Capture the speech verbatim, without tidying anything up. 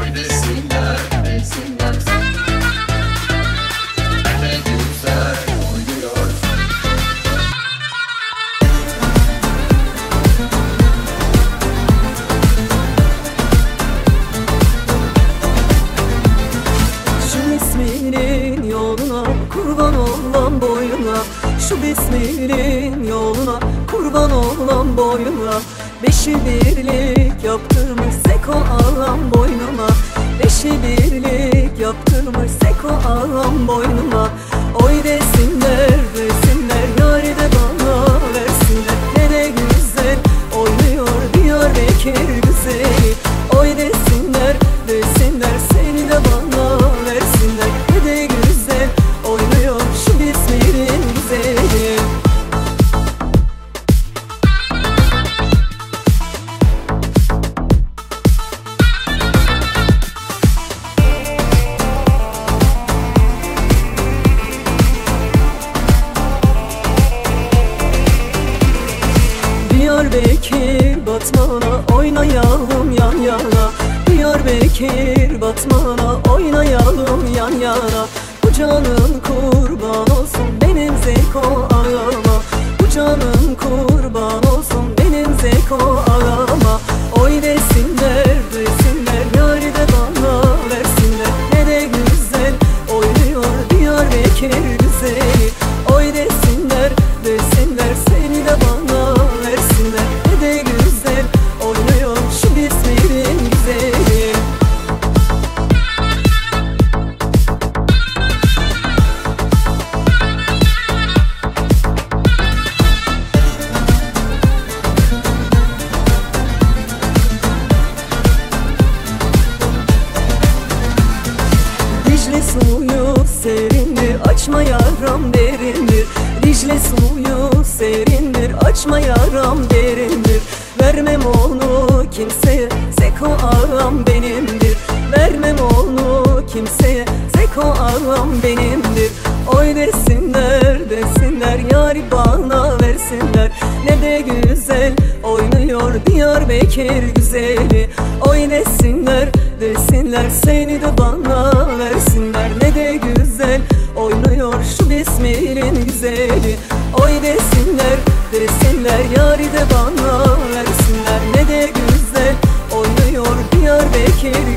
Oy desinler, desinler, ne güzel oynuyor. Şu isminin yoluna kurban olan boyuna, şu bisminin yoluna kurban olan boyuna, beşi birlik yaptırmış Seko ağam boynuma, beşi birlik yaptırmış Seko ağam boynuma. Oy desinler, desinler, yâri de bana versinler. Ne de güzel oynuyor Diyarbakır güzeli. Oy desinler, desinler, seni de bana versinler. Ne de güzel oynuyor şu bismilin güzeli. Diyarbakır Batman'a oynayalım yan yana. Diyarbakır Batman'a oynayalım yan yana. Bu canın kurban olsun benim Zeko ağama. Bu canın kurban olsun benim Zeko ağama. Oy desinler, desinler, yâri de bana versinler. Ne de güzel oynuyor Diyarbakır güzeli. Oy desinler, desinler, seni de bana versinler. Ne de güzel oynuyor şu bismilin güzeli. Dicle suyu serindir, açma yaram derindir. Dicle suyu serindir, açma yaram derindir. Vermem onu kimseye, Seko ağam benimdir. Vermem onu kimseye, Seko ağam benimdir. Oy desinler, desinler, yâri bana versinler. Ne de güzel oynuyor Diyarbakır güzeli. Oy desinler, desinler, seni de bana versinler. Ne de güzel oynuyor şu bismilin güzeli. Oy desinler, desinler, yâri de bana versinler. Ne de güzel oynuyor Diyarbakır